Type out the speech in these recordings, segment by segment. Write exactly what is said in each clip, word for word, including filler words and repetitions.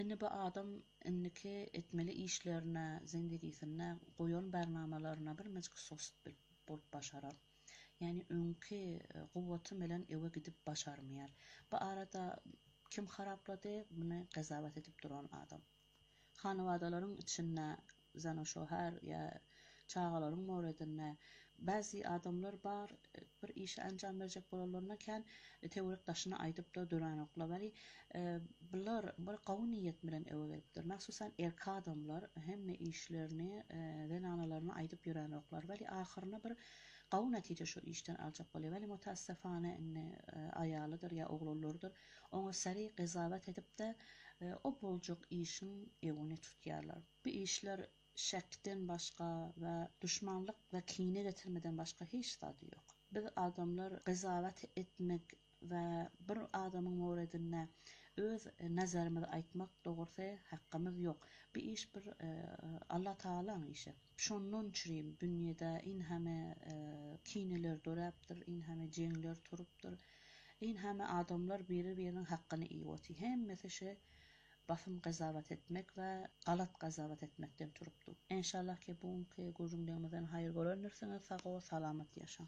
Indi bu adam indiki etmeli işlerine, zendegisine, goýan barnamalarına bir mezgi sost bolup başarar. Yani öňki gowwaty bilen ewe gidip başarmaýar. Bu arada kim haraplady, muny gazabat edip duran adam. Hanawadalaryň içinde zana şo her ya çağalaryň mowredinde bäzi adamlar bar bir işi anjam berjek bolanlaryndan teorik daşyny aýdyp da döranoklar. Bäli bular bir gawy niýet bilen ewe gelipdir. Maksusan erki adamlar hemme işlerini we analaryny aýdyp ýörenoklar. Bäli ahyryna bir gawy natije şu işden aljak bolýar. Bäli mutassifane inni aýalydyr ya oglanlardyr. Oňa seri gazabat edip de o boljak işin ewini tutýarlar. Bu işler şekden başga we düşmanlyk we kine getirmeden başga hiç tadı ýok. Biz adamlar gazabat etmek we bir adamyň mowredine öz nazarymyzy aýtmak dogrusa hakkymyz ýok. Bu iş bir Allah Taala'nın işi. Şondan çüreyim dünýede in heme kineler dorapdyr, in heme jeňler turupdyr. In heme adamlar biri-biriniň hakkyny iýýotdy. Hemmesi şey basym gazabat etmek we galat gazabat etmekden turupdy. İnşallah ki buňky gözüňden haýır görenlersiňiz, sag we salamat ýaşaň.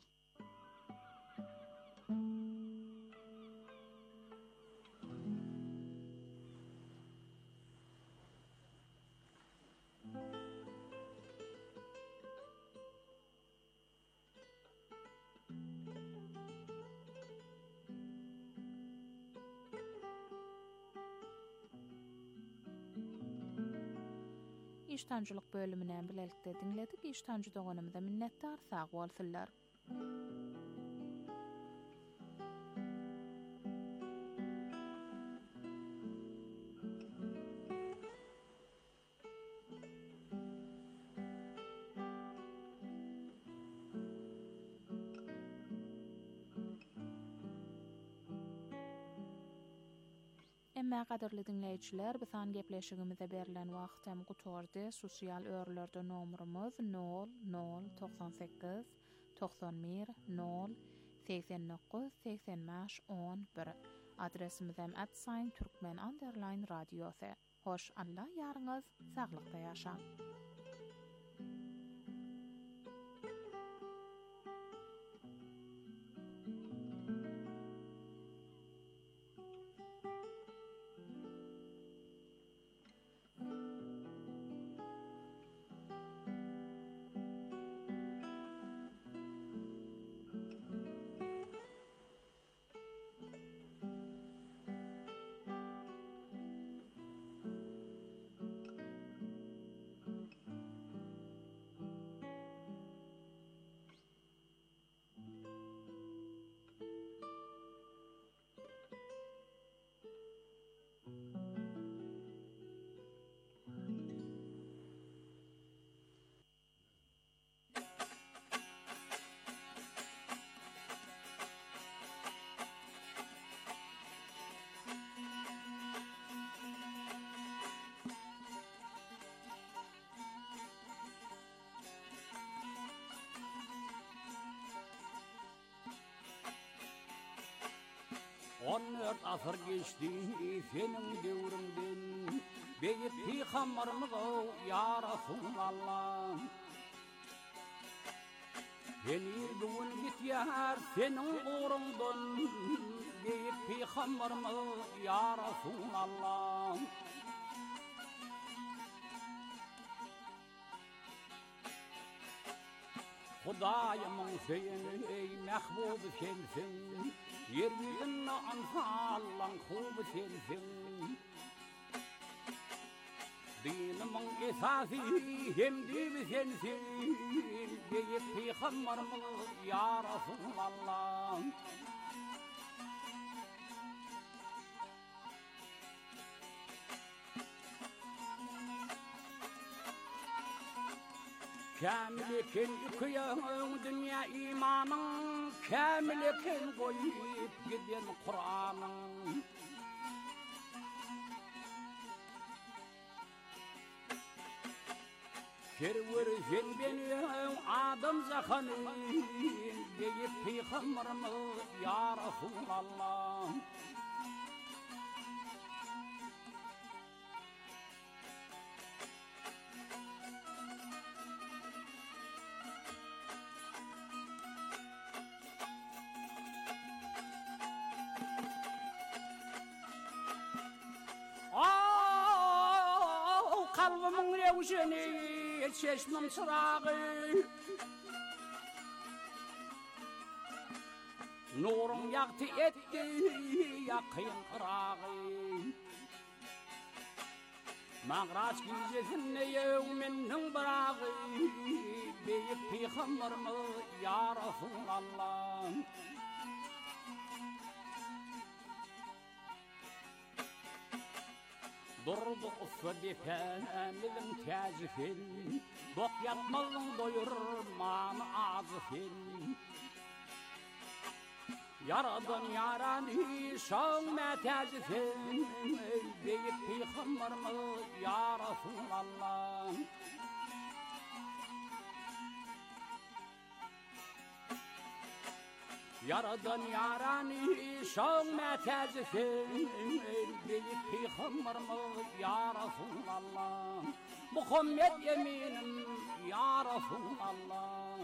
İştancılık bölümünden bilelikde dinledik. İştancı doğanımıza minnettar, sağ olsunlar. Emma gaderli dinleýijiler, bisan gepleşigimize berilen wagtem gutordy. Sosial örlerde nomurumuz nol nol doksan sekiz doksan bir nol seksen dokuz seksen beş on bir. Adresimiz hem at sign türkmen underline radiosu. Hoş Allah ýaryňyz saglykda ýaşaň. on dört asır geçti senin devrindin, beyit peygamberimiz ya Resulallah. Beni bugün bityar senin uğrundan, beyit peygamberimiz ya Resulallah. Hudayımın seni ey mehbub sensin, yeryüzünde ansallan kubu sensin. Dinimin esası hem dibi sensin, deyip peygamberimiz ya Resulallah. Kamilikin yıkıyan dünya imanın, kamilikin koyup giden Kur'an'ın. Kerverjen beni adam zakanın, deyip peygamberimiz ya kalbımın revşeni çeşmim çırağı Nurun yaktı etti yakın kırağı Mağraç gizesinde yevminin bırağı Beyip peygamberimi ya Resulallah Durdu ufadi fenilin tezifin Dok yatmalın doyurmanı azifin Yaradan yarani şan metezifin Beyip peygamberimi ya Resulallah Yaradan yarani şan metezifin Beyip peygamberimi ya Resulallah Muhammed eminim ya Resulallah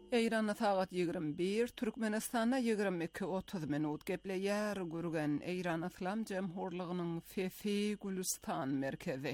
Eýranda sagat ýygrimi bir, Türkmenistanda ýygrimi iki otuz minut gepleýär gürgen Eýran Islam Jemhurlygynyň Fefi Gülistan merkezi.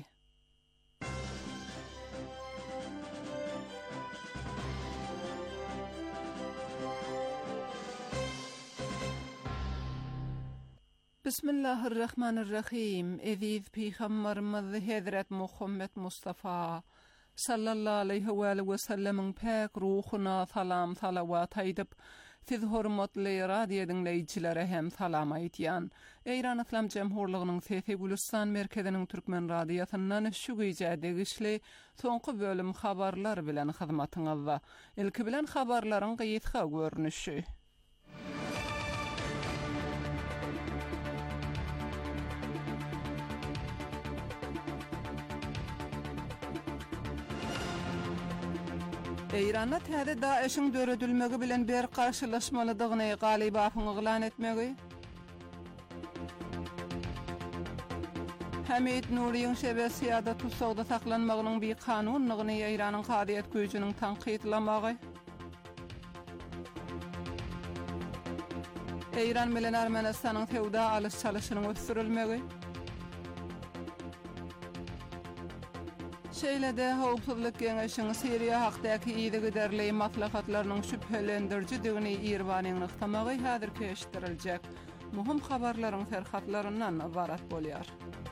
Bismillahirrahmanirrahim. Eziz Peygamberimiz Hazret Muhammed Mustafa sallallahu aleyhi ve sellem'in pek ruhuna salam salavat aýdyp, siz hormatly radio dinleýiçilere hem salam aýtýan. Eýran Islam Jemhurlygynyň Fefi Gülistan merkeziniň türkmen radiosundan şu güýje degişli soňky bölüm habarlar bilen hyzmatyňyzda. Ilki bilen habarlaryň gyýyska görnüşi. Eýranda täze Daeşiň döredilmegi bilen bir karşılaşmalydygyny Galibasyň eglan etmegi. Hamid Nuriýiň şebesiyada tutsagda saklanmagynyň bir kanunlygyny Eýranyň hadiýet güýjüniň tanqidlamagy. Eýran bilen Ermenistanyň fewda alys çalyşynyň ösdürilmegi. Şeýlede howpsuzlyk geňeşiň Siriýa hakdaky ýygy giderli maslahatlarynyň şüphelendirjidigini Irwanyň ykdamagy häzir keşdiriljek. Muhim habarlaryň serhatlaryndan ibarat bolýar.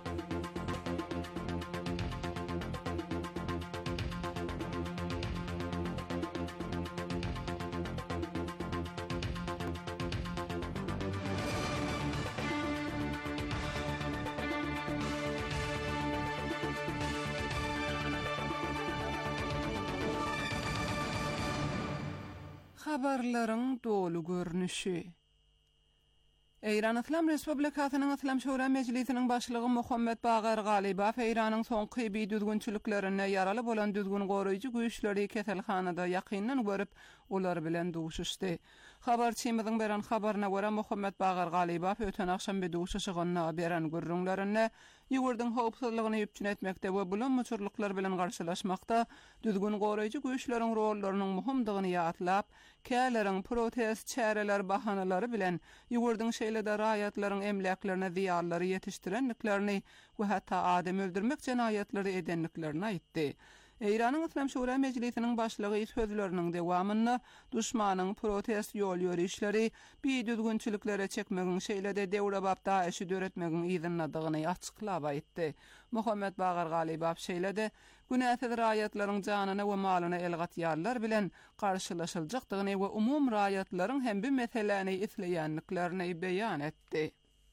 Habarlaryň dolu görnüşi. Eýran Islam Respublikasynyň Islam Şura Mejlisiniň başlygy Muhammed Bagar Galibaw Eýranyň soňky bir düzgünçiliklerine ýaraly bolan düzgün goraýjy güýçleri keselhanada ýakyndan görüp olar bilen duşuşdy. Habarçymyzyň beren habaryna görä Muhammed Bagar Galibaw öten akşam bir duşuşygyna beren gürrüňlerine ýugurdyň howpsuzlygyny ýüpçün etmekde we bulan muçurluklar bilen garşylaşmakda düzgün goraýjy güýçleriň rollarynyň muhimdigini ýatlap, käleriň protest çäreler bahanalary bilen ýugurdyň şeýlede raýatlaryň emleklerine ziýarlary ýetişdirenliklerini we hatda adam öldürmek jenaýatlary edenliklerini aýtdy. Eýranyň Islam Şura Mejlisiniň başlygy sözleriniň dewamyny duşmanyň protest ýol ýörüşleri bir düzgünçiliklere çekmegiň şeýlede dewlebap Daeşi döretmegiň izinladygyny açyklap aýtdy. Muhammed Bagar Galibaw şeýlede günäsiz raýatlaryň janyna we malyna el gatýarlar bilen garşylaşyljakdygyny we umum raýatlaryň hem bir meseleni isleýänliklerini beýan etdi.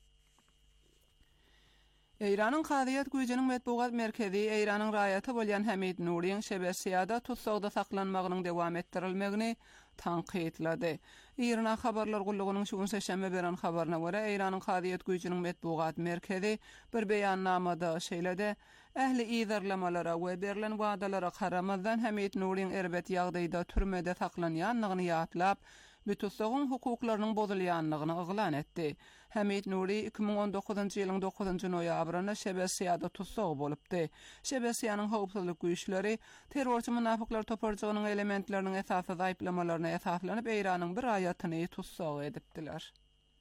Eýranyň hadiýet güýjüniň medbugat merkezi Eýranyň raýaty bolýan Hamid Nuriýiň şebesiyada tutsagda saklanmagynyň dowam etdirilmegini tanqidlady. Eýran habarlar gullugynyň şu gün seşembe beren habaryna görä Eýranyň hadiýet güýjüniň medbugat merkezi bir beýannamada şeýlede ähli ýyzarlamalara we berilen wadalara garamazdan Hamid Nuriýiň erbet ýagdaýda türmede saklanýanlygyny ýatlap, bütüslegin hukuklarynyň bozulýanlygyny eglan etdi. Hamid Nuri iki bin on dokuzunçy ýylyň dokuzunçy noýabryna şebesiyada tutsag bolupdy. Şebesiýanyň howpsuzlyk güýçleri terrorçy munafyklar toparjygynyň elementleriniň esasy aýplamalaryna esaslanyp Eýranyň bir raýatyny tutsag edipdiler.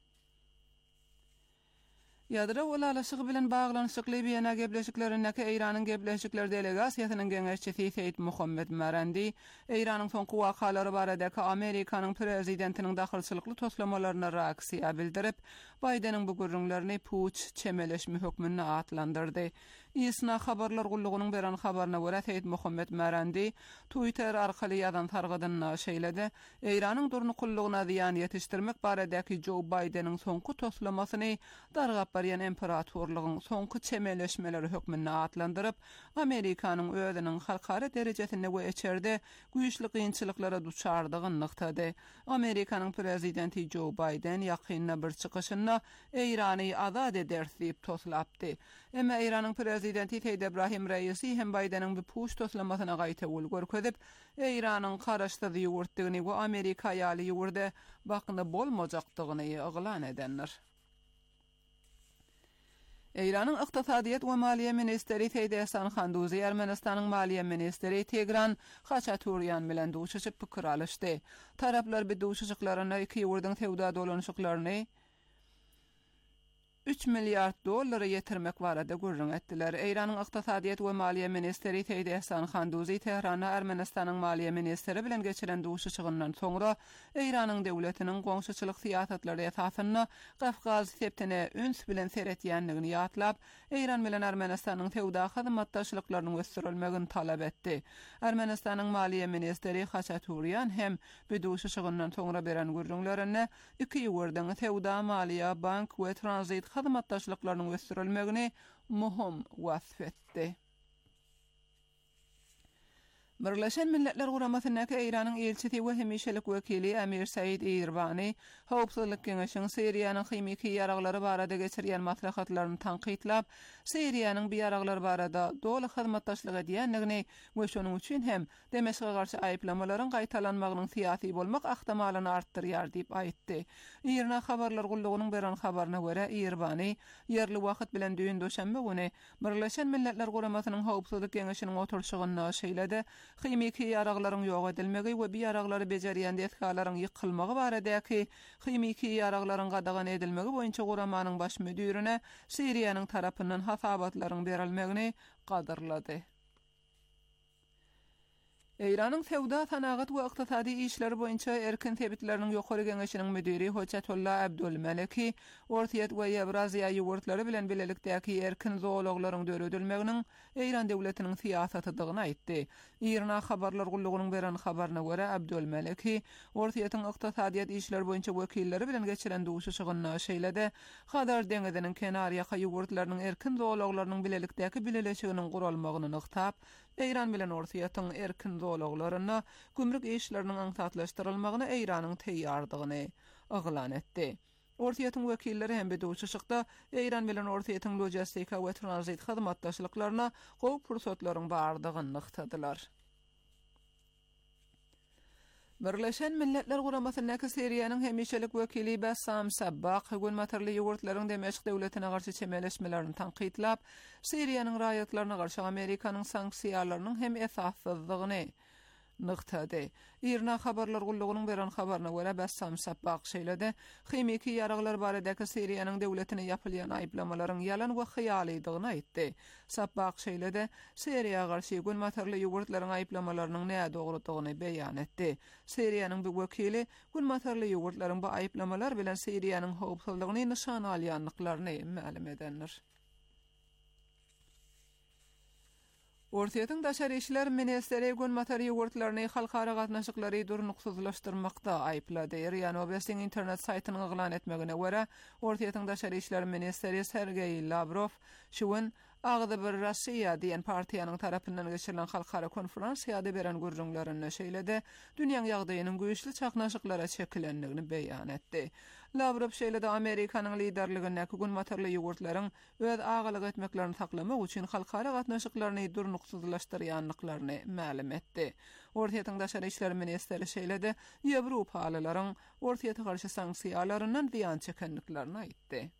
Ýadra ulalaşygy bilen baglanyşykly Wiyana gepleşiklerindäki Eýranyň gepleşikler delegasiýasynyň geňeşçisi Seýit Muhammed Marandi, Eýranyň soňky wakalary baradaky Amerikanyň prezidentiniň dahylçylykly toslamalaryna reaksiýa bildirip, Bidenin bu gürrüňlerini puç çemeleşme hökmüne atlandyrdy. İsna habarlar gullugynyň beren habaryna görä Seýit Muhammed Marandi Twitter arkaly ýazan targadyna şeýlede, Eýranyň durnukullygyna ziýan ýetişdirmek baradaky Joe Bidenin soňky toslamasyny dargap barýan imperatorlygyň soňky çemeleşmeleri hökmüne atlandyryp, Amerikanyň özüniň halkara derejesinde we içerde güýçli kynçylyklara duçardygyny nyktady. Amerikanyň prezidenti Joe Biden ýakynda bir çykyşynda Eýrany azad eder diýip toslapdy. Emma Eýranyň prezidenti Seýid Ibrahim Reisi hem Bidenin bu puş toslamasyna gaýta ul görkezip, Eýranyň garaşdygy ýurtdygyny we Amerika ýaly ýurde bakynda bolmajakdygyny eglan edenler. Eýranyň ykdysadyýat we maliýe ministeri Seyid Ehsan Handuzy Ermenistanyň maliýe ministeri Tegran Haçaturyan bilen duşuşyp pikir alışdy. Taraplar bir duşuşyklaryna iki ýurdyň tewda dolanşyklaryny üç milyard dollara yetirmek barada gurrun etdiler. Eýranyň ykdysadyýat we maliýe ministeri Seyid Ehsan Handuzy Tehrana Ermenistanyň maliýe ministeri bilen geçiren duşuşygyndan soňra Eýranyň döwletiniň goňşuçylyk siýasatlary esasyny Gafgaz septine üns bilen seretýänligini ýatlap, Eýran bilen Ermenistanyň tewda hyzmatdaşlyklarynyň ösdürilmegini talap etdi. Ermenistanyň maliýe ministeri Haçaturyan hem bu duşuşygyndan soňra beren gurrunlaryny iki ýurdyň tewda maliýe, bank we transit hyzmatdaşlyklarynyň ösdürilmegini muhim wasf etdi. Birleşen Milletler Guramasynyňky Eýranyň elçisi we hemişelik wekili Amir Said Irbani Howpsuzlyk Geňeşiň Syriýanyň hymiki ýaraglary barada geçirýän maslahatlaryny tanqidlap, Syriýanyň bu ýaraglary barada doly hyzmatdaşlyk edýänligini we şonuň üçin hem Demeşge garşy aýplamalaryň gaýtalanmagynyň syýasy bolmak ahtamalyny artdyrýar diýip aýtdy. Irna habarlar gullugynyň beren habaryna görä Irbani ýerli wagt bilen düýün döşenme güni Birleşen Milletler Guramasynyň Howpsuzlyk Geňeşiniň oturşygyna şeýledi. Hymiki ýaraglaryň ýok edilmegi we bu ýaraglary bejerýän destgalaryň ýykylmagy baradaky hymiki ýaraglaryň gadagan edilmegi boýunça guramanyň baş müdirine Syriýanyň tarapyndan hasabatlaryň berilmegini gadyrlady. Eýranyň tewda sanagat we ykdysady işleri boýunça erkin tebitleriniň ýokary geňeşiniň müdiri Hoçatullah Abdulmaliki Ortiýat we Ýewraziýa ýurtlary bilen bilelikdäki erkin zooloklaryň döredilmeginiň Eýran döwletiniň siýasatydygyny aýtdy. Irna habarlar gullugynyň beren habaryna görä Abdulmaliki Ortiýatyň ykdysadyýat işleri boýunça wekilleri bilen geçiren duşuşygyna şeýledi. Hadar deňiziniň kenarýa ýurtlarynyň erkin zooloklarynyň bilelikdäki bileleşiginiň guralmagyny nyktap, Eýran bilen Ortiýatyň erkin zooloklaryna gümrük işleriniň aňsatlaşdyrylmagyna Eýranyň teýýardygyny aglan etdi. Ortiýatyň wekilleri hem bir duşuşykda Eýran bilen Ortiýatyň logistika we transit hyzmatdaşlyklaryna gowy pursatlaryň bardygyny nyktadylar. Birleşen Milletler Guramasynyňky Syriýanyň hemişelik wekili Bassam Sabbaq gün materli ýurtlaryň Demeşk döwletine garşy çemeleşmelerini tanqidlap, Syriýanyň raýatlaryna garşy Amerikanyň sanksiýalarynyň hem esassyzlygyny nıqtadı. Irna habarlar gullugynyň beren habaryna görä Bassam Sabbaq şeýledi. Hymiki ýaraglar baradaky Syriýanyň döwletine ýapylýan aýplamalaryň ýalan we hyýalydygyny aýtdy. Sabbaq şeýledi. Syriýa garşy gün materli ýurtlaryň aýplamalarynyň näme dogrudygyny beýan etdi. Syriýanyň bu wekili gün materli ýurtlaryň bu aýplamalar bilen Syriýanyň howpsuzlygyny nişan alýanlyklaryny ma'lum edenler. Ortiýatyň daşary işler ministeri gün materli ýurtlaryny halkara gatnaşyklary durnuksuzlaşdyrmakda aýplady. Ria Novostiň internet saýtynyň eglan etmegine görä, Ortiýatyň daşary işler ministeri Sergey Lavrov şuň Agda bir Russiýa diýen partiýanyň tarapyndan geçirilen halkara konferensiýada beren gurrunlaryny şeýledi. Dünýäň ýagdaýynyň güýçli çaknaşyklara çekilenligini beýan etdi. Lavrov şeýledi Amerikanyň liderligindäki gün materli ýurtlaryň öz agalyk etmeklerini saklamak üçin halkara gatnaşyklaryny durnuksuzlaşdyrýanlyklaryny ma'lum etdi. Ortiýatyň daşary işler ministeri şeýledi Ýewropalylaryň Ortiýata garşy sanksiýalaryndan ziýan çekenliklerini aýtdy.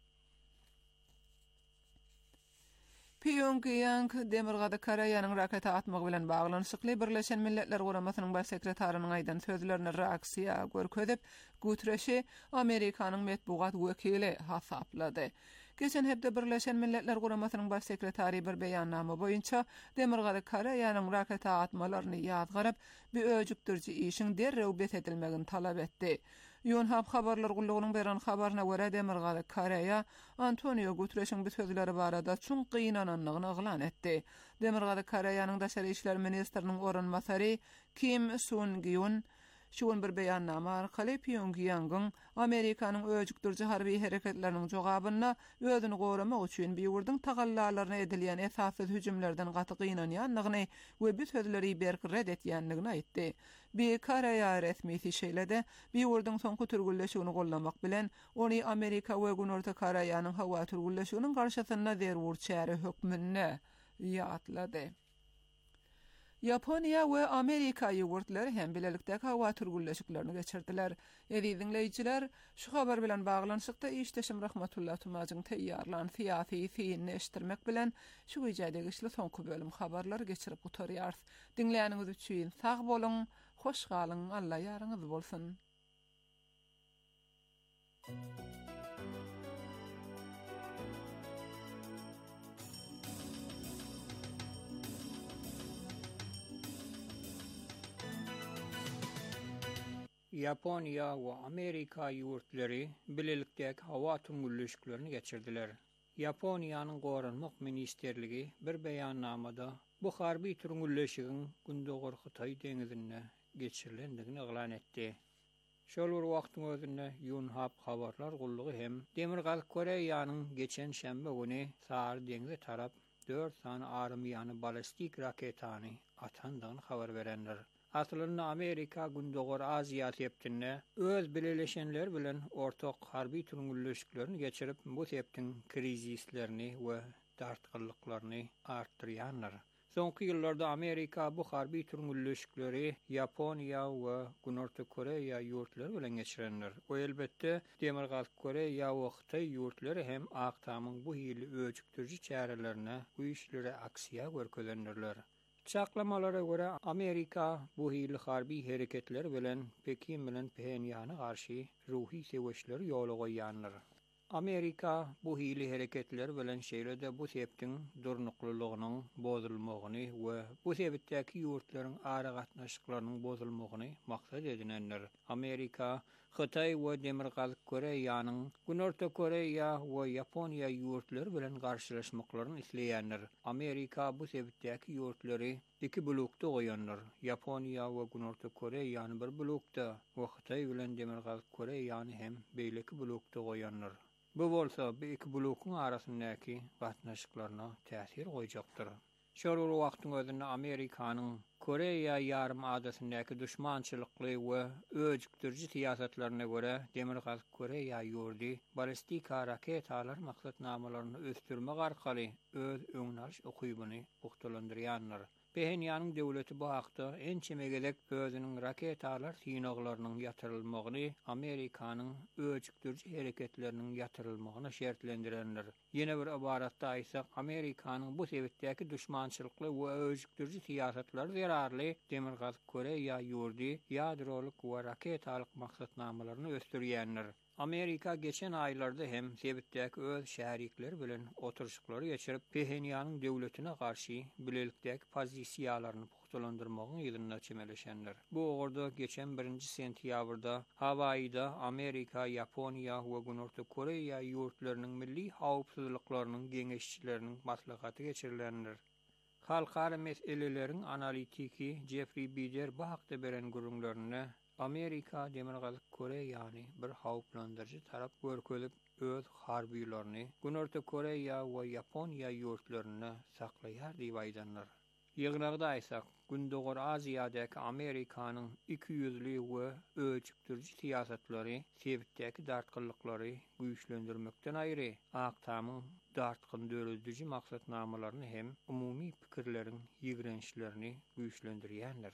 Pyongyang Demirgada Koreýanyň raketa atmagy bilen baglanyşykly Birleşen Milletler Guramasynyň baş sekretarinyň aýdan sözlerine reaksiýa görkezip, Guterres'i Amerikanyň medbugat wekili hasaplady. Geçen hepde Birleşen Milletler Guramasynyň baş sekretari bir beýannama boýunça Demirgada Koreýanyň raketa atmalaryny ýadgaryp, bir öjükdirji işiň derrew bet edilmegini talap etdi. Yonhap habarlar gullugynyň beren habaryna görä Demirgada Koreýa Antonio Guterres'iň bu sözleri barada çuň gynananlygyny eglan etdi. Demirgada Koreýanyň daşary işler ministriniň orunmasary Kim Sun-gyun şuň bir beýannama arkaly Pyongyang'yň Amerikanyň öjükdirji harby hereketleriniň jogabyna özüni goramak üçin bir ýurdyň tagallalaryna edilýän esassyz hüjümlerden gaty gynanýanlygyny we bu sözleri berk red etýänligini aýtdy. Bir Koreýa resmisi şeýledi, bir ýurdyň soňky türgülleşigini gollamak bilen ony Amerika we Günorta Koreýanyň hawa türgülleşiginiň garşysyna zerwur çäre hökmüne ýatlady. Yaponiya we Amerika ýurtları hem bilelikdäki hawa turgullaşyklaryny geçirdiler. Edi dinleýijiler, şu habar bilen baglanyşykda işdeşim Rahmatullah Tumazyň teýýarlan fiýasy fiýinni eşitdirmek bilen şu güýjäde işli soňky bölüm habarlary geçirip gutarýar. Dinleýäniňiz üçin sag bolun, hoş galyň, Allah ýaryňyz bolsun. Yaponiya we Amerika ýurtlary bilelikdäki hawa turgullaşyklaryny geçirdiler. Yaponiýanyň Gorunmak Ministerligi bir beýannamada bu harby turgullaşygyň gündogor Hytaý deňizine geçirilendigini elan etdi. Şol bir wagtyň özünde Yonhap habarlar gullugy hem Demirgal Koreýanyň geçen şembe güni Sahar deňizi tarap dört sany armyany balistik raketany atandygyny habar berenler. Aslında Amerika gündogor Aziýa septinde öz bileleşenler bilen ortak harby turgullaşyklaryny geçirip bu septiň krizislerini we dartgyllyklaryny artdyrýarlar. Soňky ýyllarda Amerika bu harby turgullaşyklary Yaponiya we Günorta Koreýa ýurtlary bilen geçirenler. O elbetde Demirgal Koreýa we Hytaý ýurtlary hem Aktamyň bu hili öjükdirji çärelerine bu işlere aksiýa görkezlendirler. Çaklamalara göre Amerika bu hili harbi hareketler bilen Pekin bilen Pyongyang'a karşı ruhi seveşleri ýola goýýanlar. Amerika bu hili hareketler bilen şeýlede bu septiň durnuklylygynyň bozulmagyny we bu sebäpdäki ýurtlaryň ara gatnaşyklarynyň bozulmagyny maksat edinenler. Amerika Hytaý we Demirgal Koreýanyň Günorta Koreýa we Yaponiýa ýurtlary bilen garşylaşmaklaryny isleýänler. Amerika bu sebäpdäki ýurtlary iki blokda goýanlar. Yaponiýa we Günorta Koreýany bir blokda we Hytaý bilen Demirgal Koreýany hem beýleki blokda goýanlar. Bu bolsa bu iki blokyň arasyndaky gatnaşyklaryna täsir goýjakdyr. Şol wagtyň özünde Amerikanyň Koreýa ýarym adasyndaky düşmançylykly we öjükdirji siýasatlaryna görä Demirgal Koreýa ýurdy balistika raketalar maksatnamalaryny ösdürmek arkaly öz öňnaş okuýbuny puhtalandyrýarlar. Pyongyanyň döwleti bu hakda en çemegedek özüniň raketalar synaklarynyň ýatyrylmagyny Amerikanyň öjükdirji hereketleriniň ýatyrylmagyna şertlendirenler. Ýene bir ibaratda aýsak, Amerikanyň bu sebäpdäki düşmançylykly we öjükdirji siýasatlary zararly Demirgal Koreýa ýurdy ýadroluk we raketalyk maksatnamalaryny ösdürýänler. Amerika geçen aylarda hem sebäpdäki öz şärikleri bilen oturuşyklary geçirip Pyongyanyň döwletine garşy bilelikdäki pozisiýalaryny puhtalandyrmagyň ýylyna çemeleşenler. Bu orada geçen birinji sentýabrda Hawaii'da Amerika, Yaponiýa we Günorta Koreýa ýurtlarynyň milli hawpsuzlyklarynyň geňeşçileriniň maslahaty geçirilenler. Halkara meseleleriň analitiki Jeffrey Bider bu hakda beren gurulmalarına Amerika Demirgal Koreýany bir hawplandyrjy tarap görkezip öz harbiýlaryny Günorta Koreýa we Yaponiýa ýurtlaryna saklaýar diýip aýdanlar. Ýygnagda aýsak, gündogor Aziýadaky Amerikanyň iki ýüzli we öjükdirji siýasatlary sebäpdäki dartgyllyklary güýçlendirmekden aýry Aktamyň dartgyn dörediji maksatnamalaryny hem umumy pikirleriň ýigrençlerini güýçlendirýärler.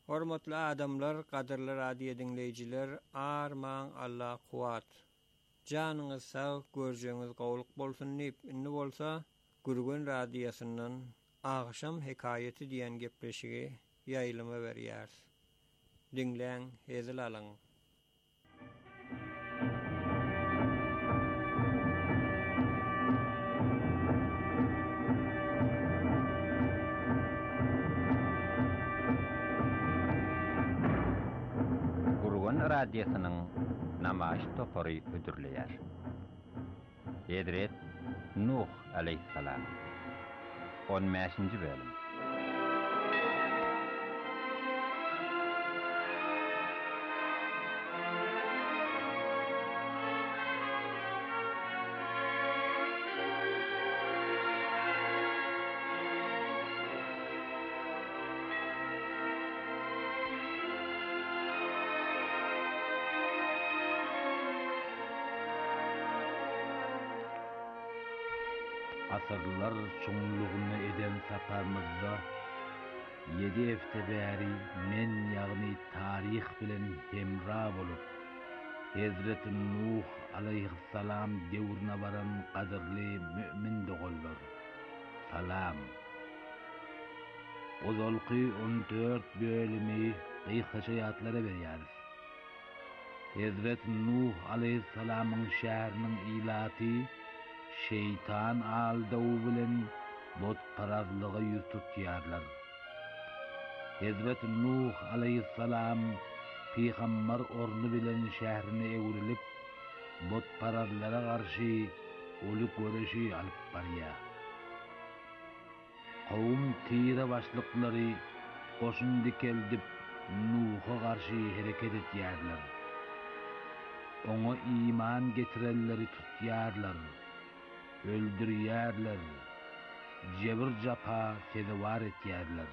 Hormatly adamlar, gadyrly radio dinleyijiler, arman Allah kuwat. Janyňyz sag, görjeňiz gowluk bolsun diýip inni bolsa, Gürgen radiosundan Agşam hekayeti diýen gepleşigi ýaýlyma berýär. Dinleň, hezil alaň. Radyosynyň namaýş topary ödürleýär. Edret Nuh aleyhissalam. on beşinji bölüm. Asırlar çoğunluğunu eden saparmızda yedi efte bäri men ýagny tarih bilen hemra bolup Hazreti Nuh aleyhissalam devrine baran kadırly mümin dogollar. Salam. Ozolky on dört bölümi gıyhaçayatlara berýäris. Hazreti Nuh aleyhissalamyň şäheriniň ilaty şeytan aldaw bilen bot parazlygy ýüz tutýarlar. Hazreti Nuh aleyhissalam Peygamber ornu bilen şäherine ewrilip bot parazlara garşy oly göreşi alyp barýar. Kawum tira başlyklary goşun dikeldip Nuh'a garşy hereket etýärler. Oňa iman getirenleri tutýarlar. Öldürýärler, jebir japa sedewar etýärler.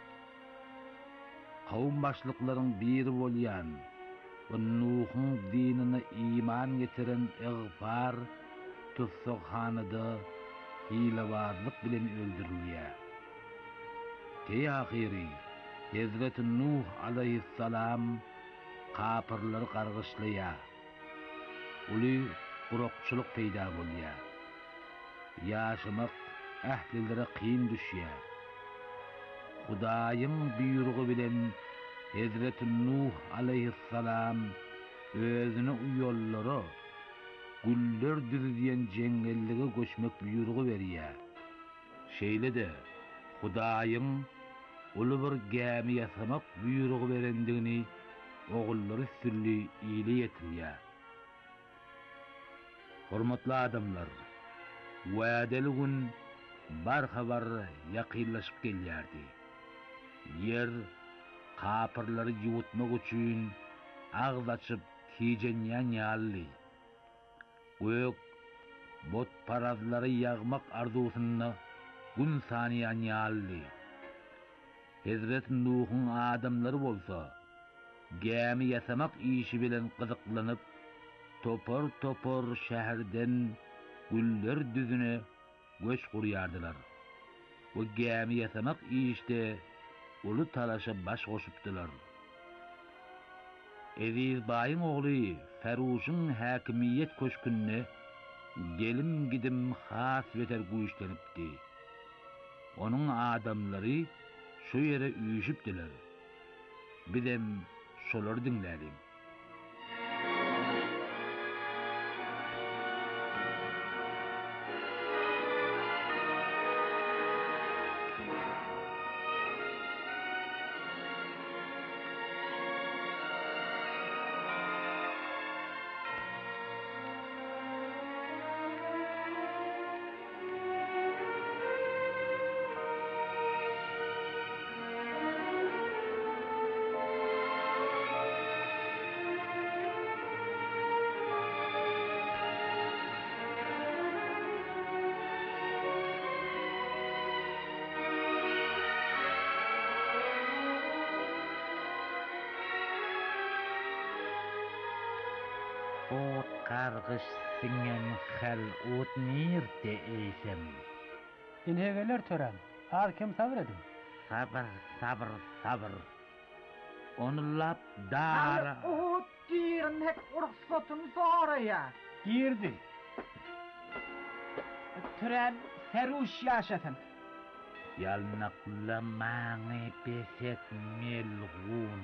Kawum başlyklaryň biri bolýan we Nuhyň dinine iman getiren Igfar tutsakhanada hilebazlyk bilen öldürilýär. Te ahiri Hazreti Nuh aleyhissalam kapyrlary gargyşlaýar. Uly gurukçuluk peýda bolýar. Yaşamak ählilere kıyın düşýär. Hudaýyň buyrugy bilen Hazreti Nuh aleyhissalam özüne uýollara güller düzýän jeňellige göçmek buyrugy berýär. Şeýle-de Hudaýyň uly bir gämi ýasamak buyrugy berendigini ogullary sürli ýyly ýetirýär. Hormatly adamlar, Wa'deli gün barhabar ýakynlaşyp gelýärdi. Yer kapyrlary ýuwutmak üçin agz açyp tijenýän ýaly. Gök bot parazlary ýagmak arzusyny gün sanýan ýaly. Hazret Nuhyň adamlary bolsa, gämi ýasamak işi bilen gyzyklanyp, topor topor şäherden güller düzüne göç gurýardylar. O gämi ýasamak işde uly talaşa baş goşupdylar. Eziz baýyň ogly Feruşyň häkimiýet köşkünne gelim gidim has beter güýçlenipdi. Onuň adamlary şu ýere üýüşipdiler. Bidem şolary dinlädim. Ot kargış singen hal ot nirde eysem. Inhegeler tören, har kim sabr edin. Sabır, sabır, sabır. Onu lap dara. O dirnek ruhsatını soraya. Girdi. Türen feruş yaşatın. Yalnaqlamanı besek melğun.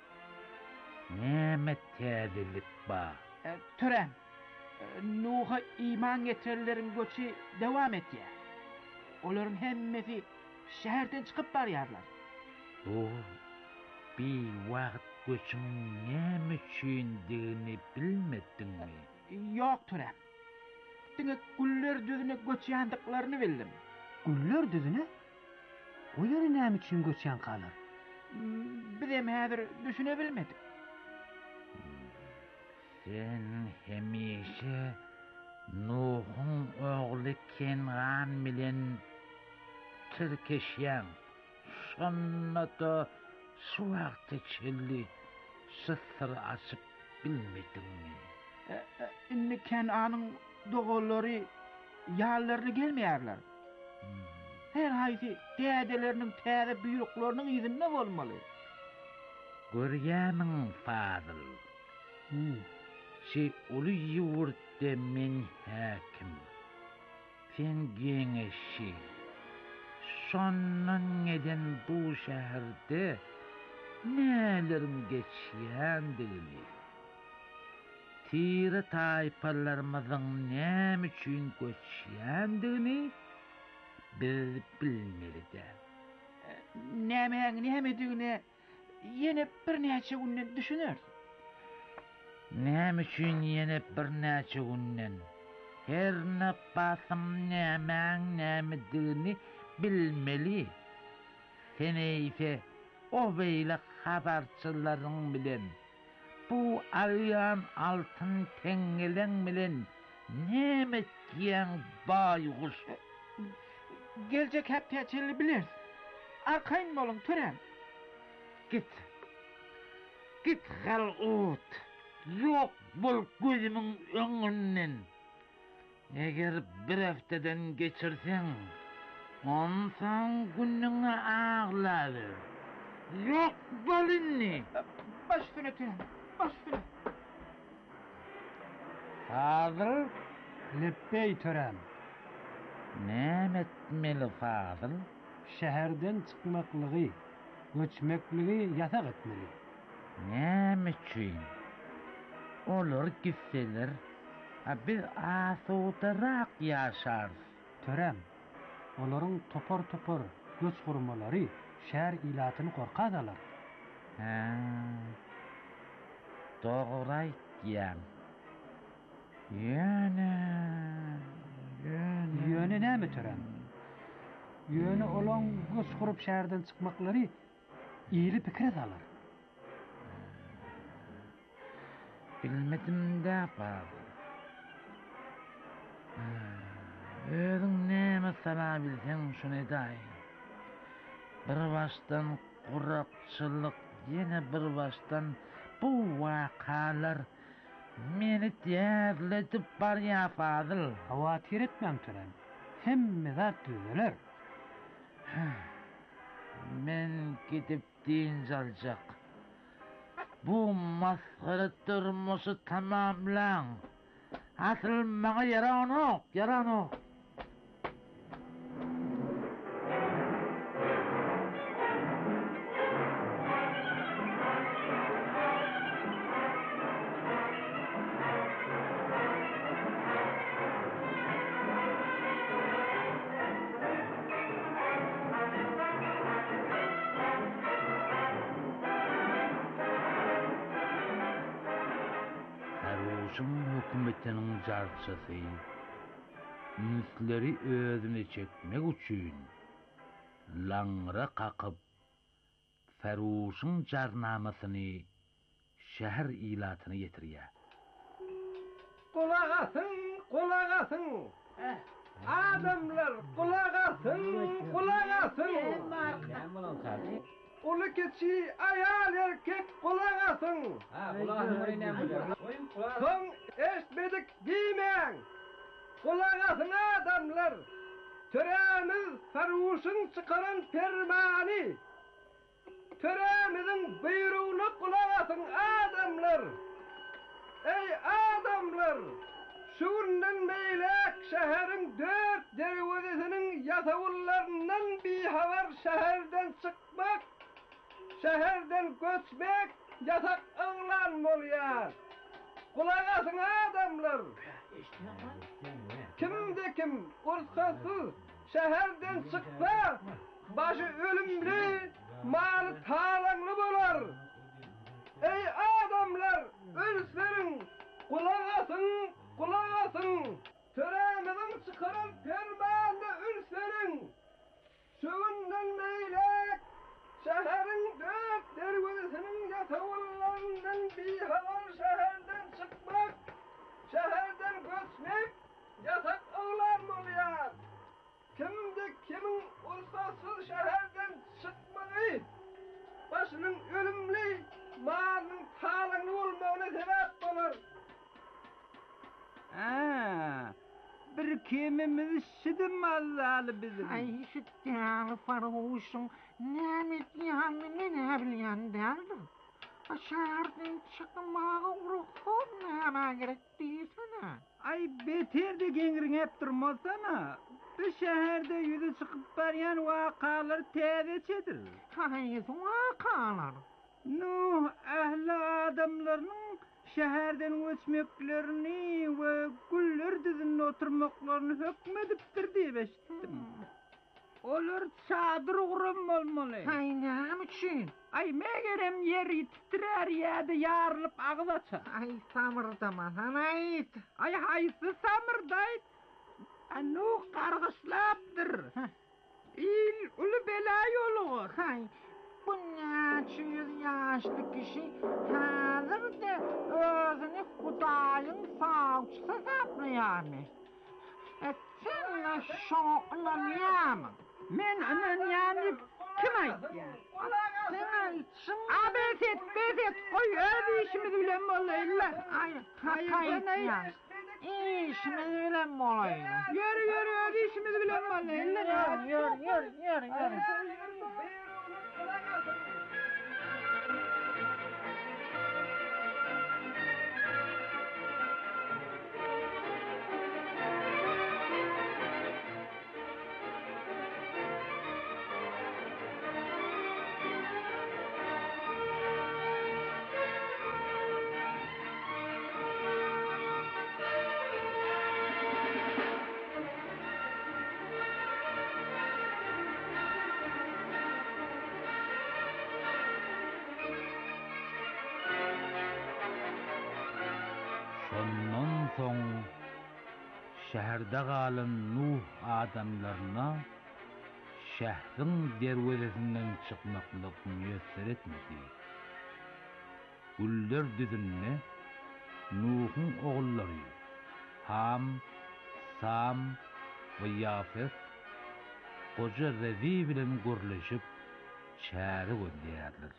Näme täzelik ba? E, Türen, e, Nuh'a iman getirenlerin göçü devam et ya. Onların hemmesi şehirden çıkıp barıyarlar. O bir vaqt göçün näme üçindigini bilmedin mi? Yok Türen. Dine güller düzüne göç yandıklarını bildim. Güller düzüne? O yeri näme üçin göçen kalır? Biz hem häzir düşünebilmedik. Sen hemişe Nuh'un oğlu Kenan bilen Türkeşyan. Şonna da şu wagty çilli sıfır açıp bilmedin mi? E, e, inni Kenan'ın doğulları yağlarını gelmeyerler. Hmm. Her haysi dedelerinin täze büyüklerinin izinde olmalı. Görýämiň Fadıl. Hmm. Şi ulu ýurtda men häkim. Sen geňeşi. Şondan eden bu şäherde nälerim geçýändigini. Tire taýpalarymyzyň näme üçin göçýändigini biz bilmeli-de. Nämeň nämedigine ýene bir näçe günden düşünür. Näme üçin ýene bir näçe günden her ne basym nämeň nämedigini bilmeli. Sene ise o beýle habarçylaryň bilen bu alyan altın tengelen bilen näme diýen baýgus. Gelecek hepteçeli bilir. Arkayn bolun Türen. Git. Git halut. Yok bol gözümün öňünden. Eger bir haftadan geçirsen, onsan günüňe ağladı. Yok bolunni. Baş üstüne Türen, baş üstüne. Fadıl, Leppey Törem. näme etmeli Fadıl? Şäherden çykmaklygy, göçmekligi ýasak etmeli. Näme üçin? Olar gitseler, ha biz asudarak ýaşar. Törem, olaryň topar topar göç gurmalary şäher ilatyny gorkadalar. Ha. Dogry aýtýan. Ýöne, ýöne. Ýöne näme Törem? Ýöne olan göç gurup şäherden çykmaklary ýyly pikir edalar. Bilmedim de bar. Özüň näme sala bilsen şunu daý. Bir başdan gurakçylyk, ýene bir başdan bu wakalar meni därdletip barýar Fadıl. Hawatyr etmem Törem. Hemme zat düzeler. Men gidip diýince aljak. Bu maskara durmuşy tamamlaň. Asyl maňa yaranok, yaranok. Hükümetinin jarçysy, ünsleri özüne çekmek üçin langra kakıp Feruş'un jarnamasyny şäher ilatyny getirýär. Kulak asın, kulak asın. Adamlar kulak asın, kulak asın. Ulu keçi, ayal erkek kulak asın. Son eşmedik diýmeň. Kulak asın adamlar. Töremiz Feruş'un çıkaran fermani. Töremizin buyruğuna kulak asın adamlar. Ey adamlar! Şuundan meylek şehrin dört dervazesinin yasavullarından bir haber şehirden çıkmak, şehirden göçmek yasak ınglan bolýar. Kulak asın adamlar! Kimde kim ursasız şehirden çıksa başı ölümlü, malı talanlı bolar. Ey adamlar! Ölslerin! Kulak asın! Kulak asın! Töremizin çıkaran fermanında ölslerin! Şuundan meylek şehrin dört dervazesinin yasavullarından bir haber şehirden çıkmak, şehirden göçmek yasak ınglan bolýar. Kimde kimin ursasız şehirden çıkmagy başının ölümli, malının talanlı olmagyna sebäp bolar. Aa, bir kimimiz şidim Allah'lı bizim. Ay şu dağlı faruşun näme diýanlyny ne bilýän däldir. Aşardan çıkmağa uruhum näme gerek diýsene. Ay beter de gengirňep durmasana. Bu şehirde yüzü çıkıp barýan wakalar täzeçedir. Haýy wakalar. Nuh ähli adamlarynyň şehirden göçmeklerini we güller düzünde oturmaklaryny hökmedipdir diýip eşitdim. Olar çadyr guram bolmaly. Haýy näme üçin? Ay megerem ýeri titrer ýa-da ýarlyp agzaça. Ay samyrdama sanaýt. Ay haýsy samyrdaýt? Anu gargyşlapdyr. İl uly bela ýolugur. Haýy bu näçe yüz ýaşly kişi häzirde özüni Hudaýyň sagçysy saplaýarmy? Etsen şoňla ýamy. Men anan ýany kim aýtdy? Sen aýtsyň. Abeset, beset, goý öz işimiz bilen bolaylar. Ay, haýy. İşimiz bilen bolaylar. Ýöri, ýöri, öz işimiz bilen bolaylar. Ýör, ýör, ýör, ýör. Ondan soň şäherde galan Nuh adamlaryna şähriň derwezesinden çykmaklyk müýesser etmedi. Güller düzünde Nuh'un oğulları Ham, Sam ve Yafet koca Revi bilen gürleşip çäri gönderdiler.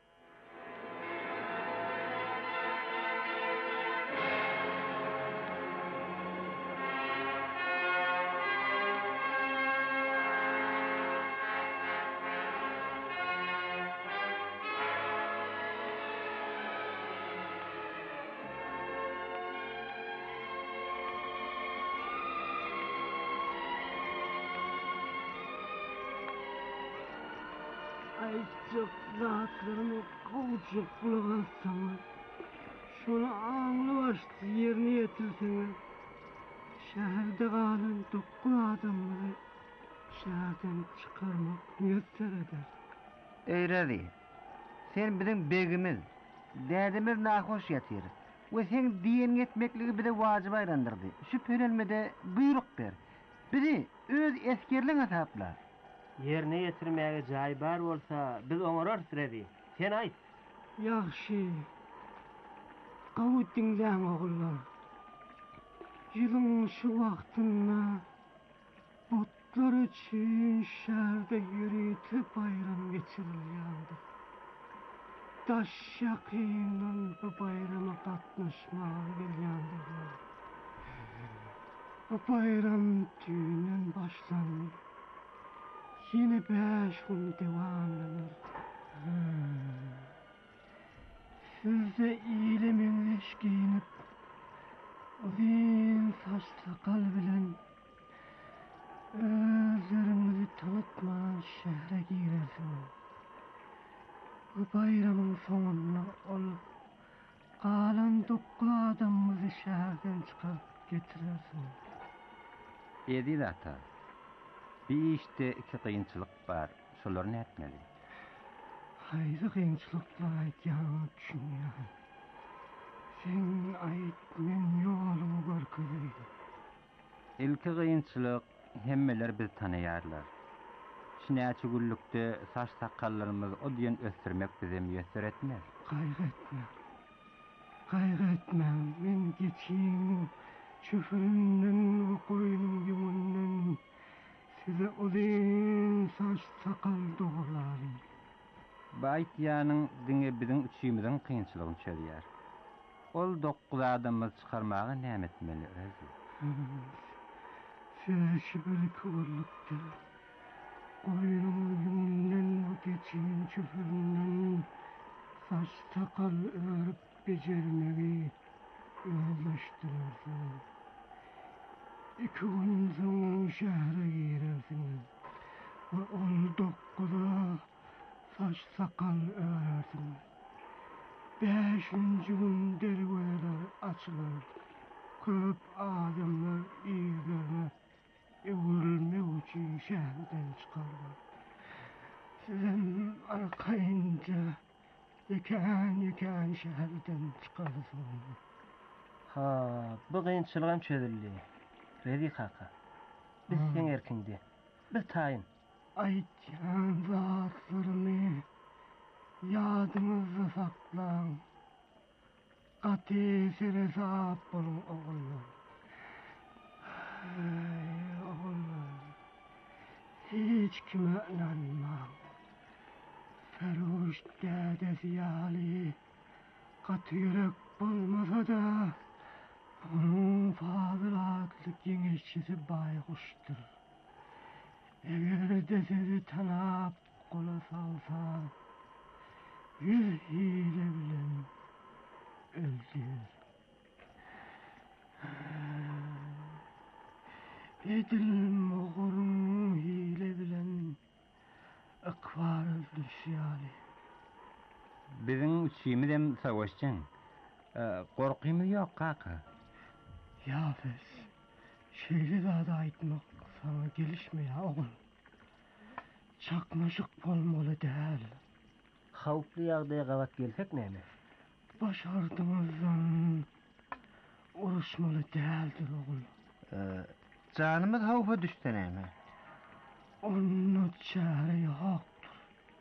Ayçık zatlarını kavcık bulgansana. Şunu ağlı başlı yerine yetirsene. Şehirde kalan dokku adamları şehirden çıkarmak müyesser eder. Eýredi. Sen bizim begimiz, derdimiz nahoş ýatyr. We sen diýen etmekligi bize wajyp aýrandyrdy. Şüphelenmede buyruk ber. Bizi öz eskerliň atapla. Yerine yetirmäge jaý bar bolsa, biz oňarar siredi. Sen aýt. Yaxşy. Gawy dinläň ogullar. Ýylyň şu wagtynda botlar üçin şäherde ýürüýtip bayram geçirilýändir. Daş ýakyndan bu bayrama gatnaşmaga gelýändir. Bu bayram düýnen başlandy. Yine beş gün devamlanır. Siz de iyilimin giyinip, uzun saç sakal bilen özlerinizi tanıtmayan şehre girersiniz. Bu bayramın sonunda ol kalan dokuz adamımızı şehirden çıkarıp getirirsiniz. Edil ata, bir işte iki kıyınçılık var, şoları ne etmeli? Haydi kıyınçılıklar aytyanı düşünüyor. Sen ayt men yolumu görkezeyim. İlki kıyınçılık hemmeler biz tanıyarlar. Şinäçi güllükde saç sakallarımız o diyen östürmek bize müyesser etmez. Gaýretme. Gaýretme. Men geçiň çöfüründen, koyunun yumunden size uzun saç sakal doğularım. Baytyanın diňe biziň üçüýümizden kıyınçylygyny çözýär. Ol dokuz adamymyz çykarmagy näme etmeli özü? Siz şibeli kıvırlıkta koyunun yumundan, geçiň çöfüründen saç sakal örüp becermegi özleştirirsiniz. İki gün sonra şehre girersiniz ve ol dokkuda saç sakal örersiniz. Beşinci gün derveler açılır. Köp adamlar iyizlerine evrilmek için şehirden çıkarlar. Sizin arkayınca yekan yekan şehirden çıkarsınız. Ha, bu kıyınçılığım çözüldü. Redi kaka. Biz Ha. sen erkindi. Bir tayin. Aytyan zatlarını yadınızda saklan. Katesine sahip olun oğullar. Ay oğullar. Hiç kime inanmam. Feruş dede ziyali katı yürek bulmasa da onun fazilatlı genişçisi baykuştur. Eğer de sizi tanap kola salsa yüz hile bilen öldürür. Edil oğurun hile bilen akvar düşyali. Biziň üçüýümiz hem savaşçyň. Gorkymyz ýok kaka. Yafes, şeýle zada aýtmak sana gelişmeýär oğul. Çakmaşyk bolmaly däl. Hawply ýagdaýa gawat gelsek näme? Başardığımızdan uruşmalı däldir oğul. Canımız hawfa düşdi näme? Onun çare ýokdur.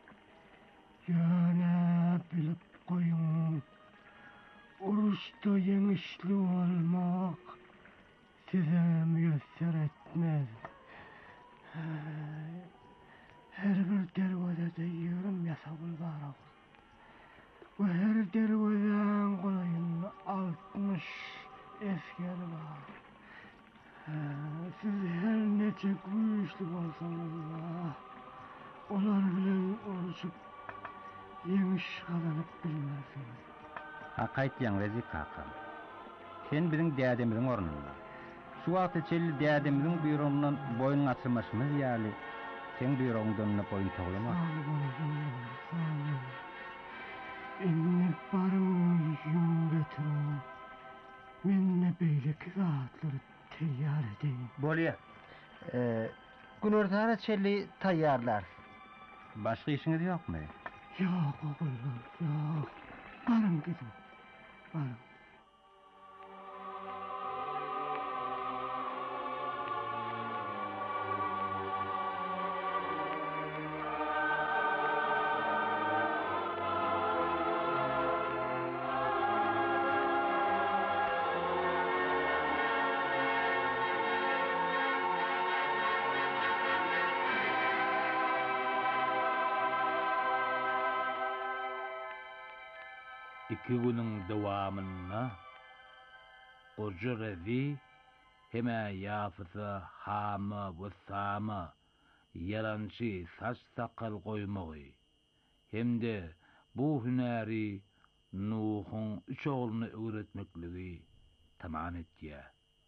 Ýöne bilip goýun. Uruşda yeňişli bolmak size müyesser etmez. Her bir derwazada ýigrim ýasabul bar oğul. Bu her derwazan goýun altmış eskeri bar. Siz her neçe güýçli bolsaňyz, olar bilen uruşup yeňiş gazanyp bilmezsiniz. Hakaýtýaň Rezi kaka. Sen biziň dädemiziň ornunda. Şu wagtda çelli dädemimiziň buyrugyndan boyun açyrmaşymyz ýaly. Sen buyrugyndan boyun toglama. Inni barın yum getirin. Menne beýlik zatlary teýýar edin. Bolýar. Ee, gün ortana çelli taýýarlar. Başga işiňiz ýokmy? Ýok oğullar, ýok. Barın gidin, barın. İki günün dowamyna Goja Rezi heme ýafysy hamy we samy yalançy saç sakal goýmagy Hemde bu hünäri Nuh'un üç oğlunu öğretmekligi tamam etdiýär.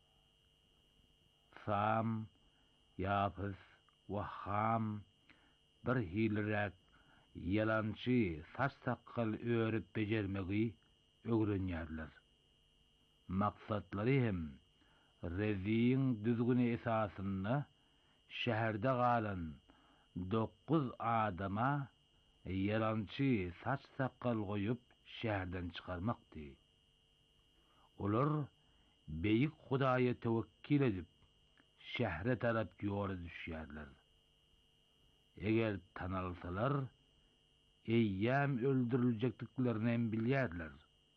Sam, Yafys we Ham bir hilirek yalançy saç saqqal öýrüp bejermegi öwrenýärler. Maksatlary hem reziň düzgün esasyny şäherde galan dokuz adama yalançy saç saqqal goýup şäherden çykarmakdy. Olar beýik Hudaýa tewekkil edip şähre tarap ýola düşýärler. Eger tanalsalar, eýýäm öldüriljekliklerini hem bilýärler.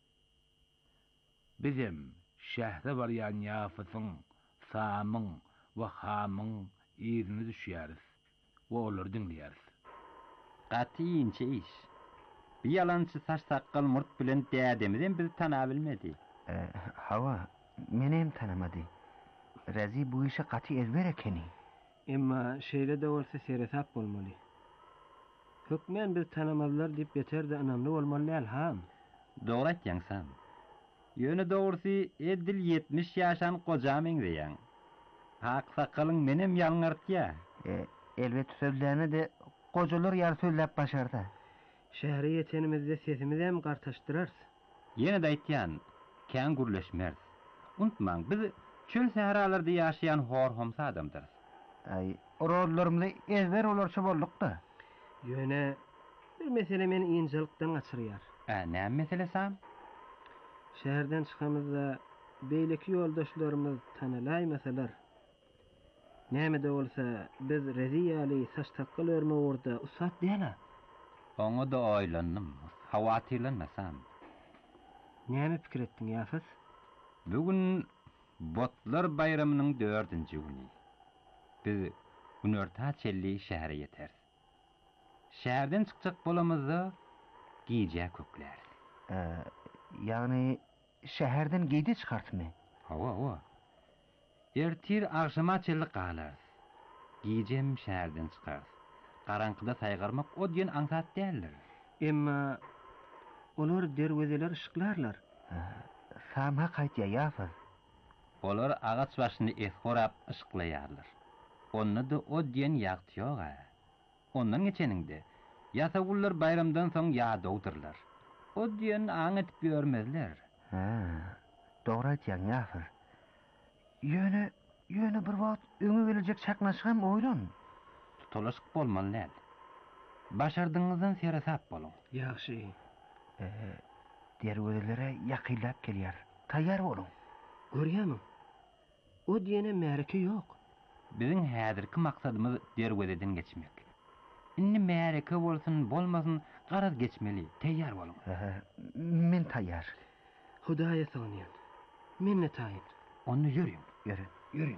Bizim şähre barýan Yafysyň, Samyň we Hamyň ýerine düşýäris we olary dinleýäris. Gatyynça iş. Bir yalançy saç saqqal murt bilen dädemizden biz tana bilmedi. E, Hawa, menem tanamady. Razi bu işe gaty ezber ekeni. Emma şeýle de bolsa seresap bolmaly. Hökmen biz tanamadylar diýip beter-de anamly bolmaly alham. Dogry aýtýaňsan. Ýöne dogrusy edil yetmiş ýaşan kojam eňdeýän. Haq sakalyň menem ýalňartýa. E, elbet sözlerini de kocalar ýar söýläp başardy. Şähre ýetenimizde sesimiz hem gartaşdyrars. Ýene de aýtýan, kän gürleşmez. Unutmaň, biz çöl sahralarda ýaşaýan horhomsa adamdyr. Ay, orollarymyzy ezber olarça bolduk da. Ýöne bir mesele meni ýynjylykdan gaçyrýar. Ha, näme mesele Sam? Şäherden çykamyzda beýleki ýoldaşlarymyz tanalaýmasalar, näme de bolsa biz reziýaly saç taqqal örme orda usat diýala. Oňa da oýlanyp, hawatyrlanma Sam. Näme pikir etdiň Yafys? Bugün Botlar bayramynyň dördünji güni. Biz Günörta çelli şähere ýeter. Şäherden çykjak bolamyzda giýje kökler. E, ýagny şäherden giýdi çykartmy? Hawa, hawa. Ertir agşama çelli galar. Giýjem şäherden çykar. Garaňkyda saýgarmak o diýen aňsat däller. Emma olar derwezeler ışyklarlar. Samha gaýtýa Yafys. Olar agaç başyny eskorap ışıklaýarlar. Onu da o diýen ýagty ýok. Ondan geçeninde ýasagullar bayramdan soň ýa dowdurlar. O diýen aň etip görmezler. Ha, dogry aýtýaň Yafys. Ýöne, ýöne bir wagt öňe gelecek çaknaşyk hem oýlan. Tutulaşyk bolmaly. Başardyňyzdan seresap boluň. Ýaxşy. E, derwezelere ýakylap gelýär. Taýýar boluň. Görýärmi? O diýene märke ýok. Biziň häzirki maksadymyz derwezeden geçmek. Inni märke bolsun, bolmasyn garaz geçmeli. Taýýar boluň. Men taýýar. Hudaýa soňýan. Minne taýyn. Onu ýörin. Ýörin. Ýörin.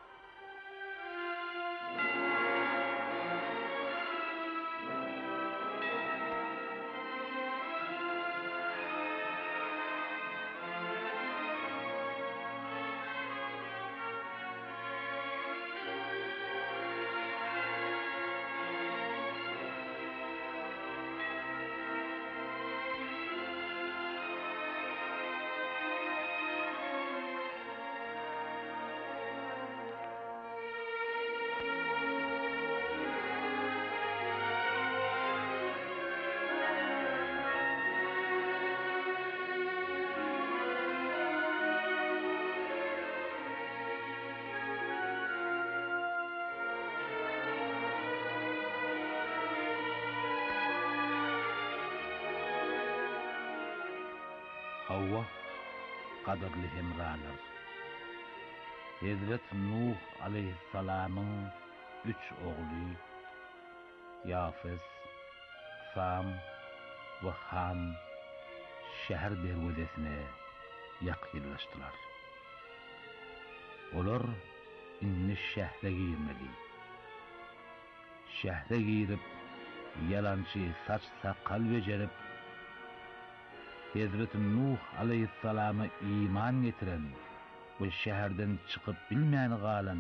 Hawa, kadırly hemralar. Hazret Nuh aleyhissalamyň üç ogly Yafys, Sam we Ham şäher derwezesine ýakynlaşdylar. Olar inni şähre girmeli. Şähre girip yalançy saç sakal bejerip Hazret Nuh aleyhissalama iman getiren ve şäherden çykyp bilmän galan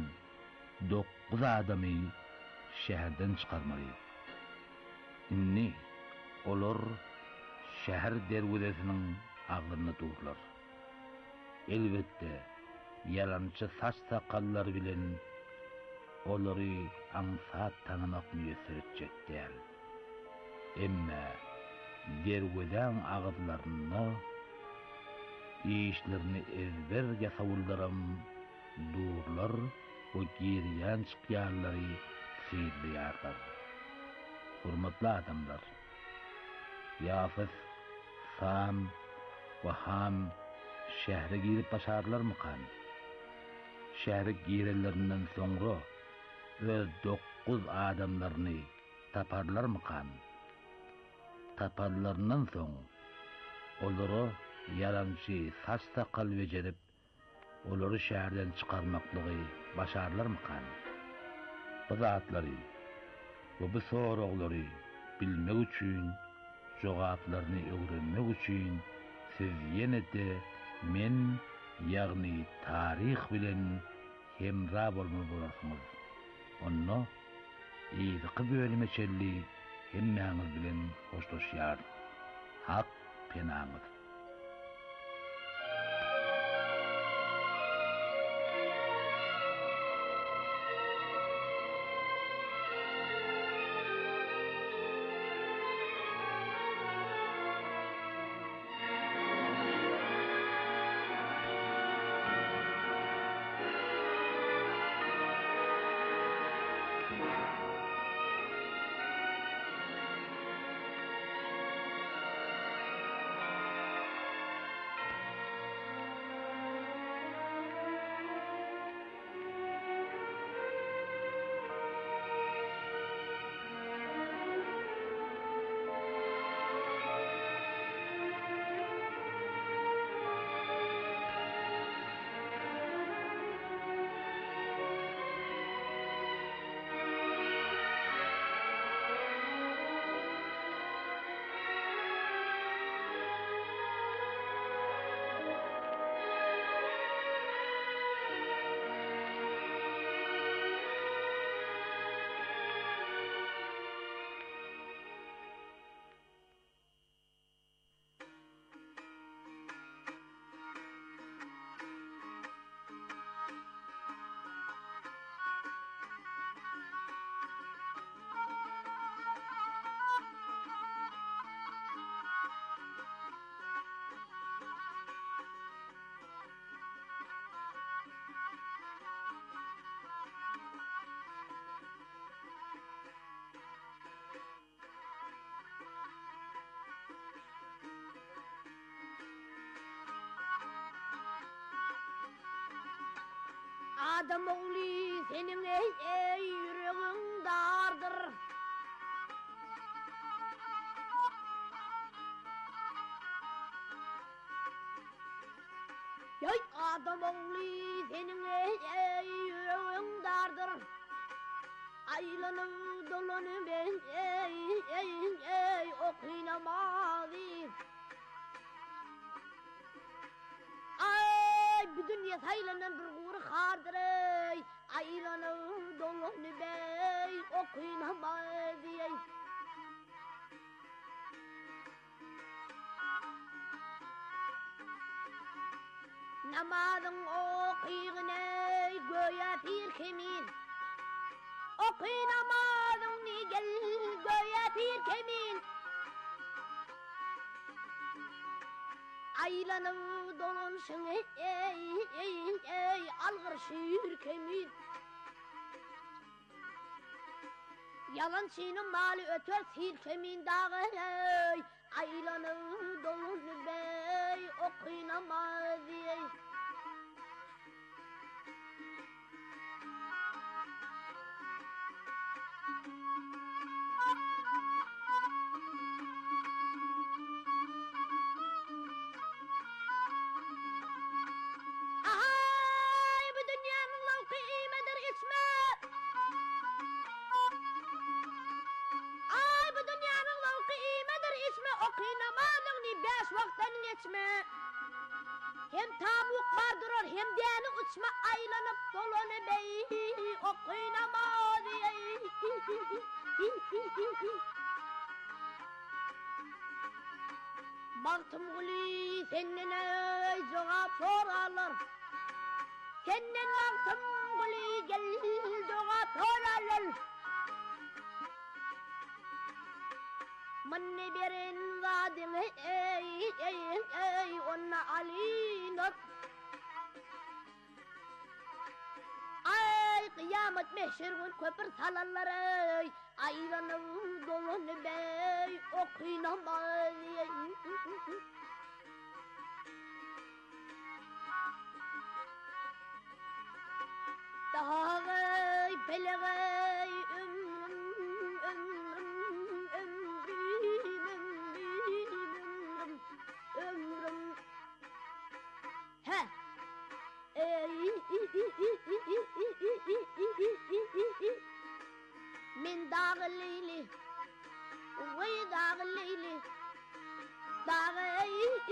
dokuz adamy şäherden çykarmaly. Inni Olar şäher derwedesiniň agyny durlar. Elbetde yalançy saç sakallar bilen olary aňsat tanymak müýesser etjek däl. Emma derweden agyzlaryny işlerini ezber ýasawullarym durlar o geriýän çykýarlary sýrýarlar. Hurmatly adamlar, Yafys, Sam we Ham şähre girip başarlarmykan? Şähre girellerinden soňra öz dokuz adamlaryny taparlarmykan? Taparlaryndan soň olary yalançy saç sakal bejerip olary şäherden çykarmaklygy başarlarmykan? Bu zatlary we bu soraglary bilmek üçin, jogaplaryny öwrenmek üçin siz ýene-de men ýagny taryh bilen hemra bolmaly bolarsyňyz. Onda ýygy bölmeçelli hemmäňiz bilen hoşlaşýar. Hak penaňyz. Adam oğlu senin ey, ey yüreğin dardır. Yay adam oğlu senin ey, ey yüreğin dardır. Aylanıp dolanıp ben ey, ey, ey okuyamazım. Ay bu dünya saylanan bir gurur hardır ey. Aylanıp dolanıp ey okuyamazım. Namazın okuyun ey göğe bir kemin. Okuy namazın ni gel göğe bir kemin. Aylanıp dolansın ey ey ey ey algır şiir kemin. Yalancının mali öter sil kemin dağı ey. Aylanıp dolanıp ey okuy namaz ey. Hem tabuk kardırır hem deni uçma aylanıp dolanıp ey okuy namazı ey. senden ey cevap sorarlar. Senden baktım gülü gel cevap sorarlar. Manne berin vadim ey ey ey onna alinat. Ay kıyamet meşhur gün köpür salallar ey. Aylanım dolun bey okunamaz. Dağay belagay ömrüm ömrüm ömrüm ömrüm ömrüm he min dağ leyli vay dağ leyli dağay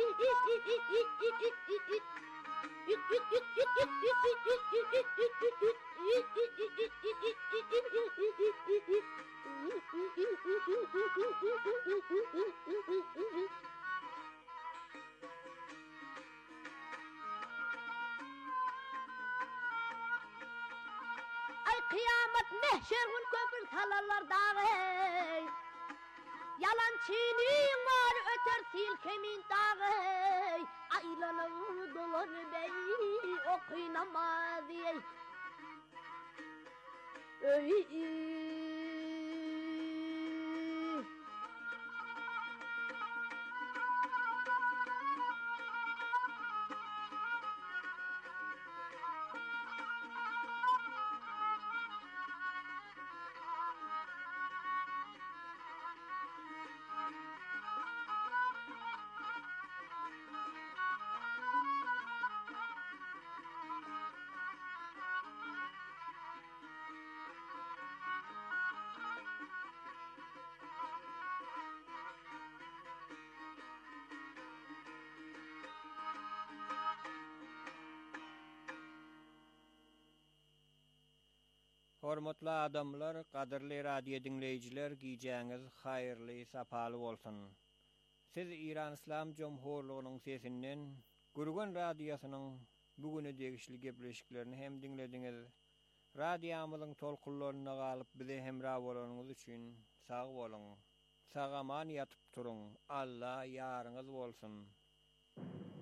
Ay kıyamet mehşer gün köpür salarlar dağı. Yalan çiğnin var öter silkemin dağı. Aylanım dolan bey okunamaz ey. Ey Hormatly adamlar, qadirli radio dinleyijiler, giýjäňiz haýyrly, sapaly bolsun. Siz İran İslam Jomhurlygynyň sesinden Gürgen radiosynyň bugüne degişli gepleşiklerini hem dinlediňiz. Radiomyzyň tolkunlaryna galyp bize hemra bolanyňyz üçin sag bolun. Sagaman ýatyp turuň. Allah ýaryňyz bolsun.